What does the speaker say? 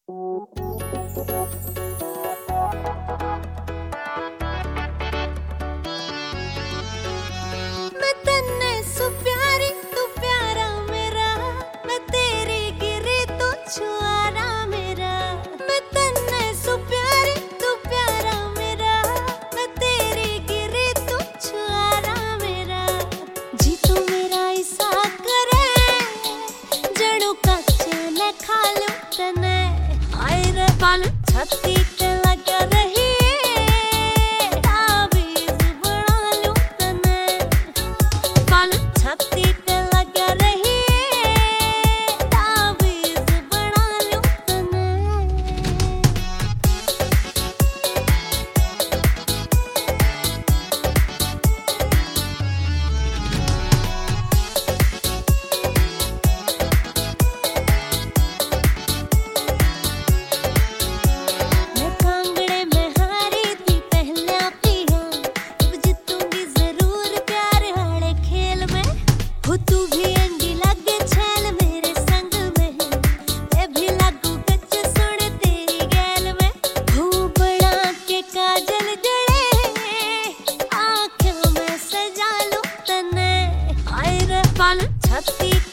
मैं तन्ने सु प्यारी तू प्यारा मेरा, मैं तेरी गिरी तू छुआरा मेरा। मैं तन्ने सु प्यारी तू प्यारा मेरा, मैं तेरी गिरी तू छुआरा मेरा। जी तू मेरा ऐसा करे जणू कच्चे ने खा लूं तने। आए रे बाल छाती ते लग रही छाती पे लग रही तावीज़ बना लूं तने। मैं कांगड़े में हारी थी पहला पिया, अब जीतूंगी जरूर प्यार वाले खेल में। हो तू भी अंडी लगे छैल मेरे संग में, मैं भी लागू कच्च सुन तेरी गैल में। हो बड़ा के काजल जड़े आँखों में सजा लूं तने। आए रे बाल छाती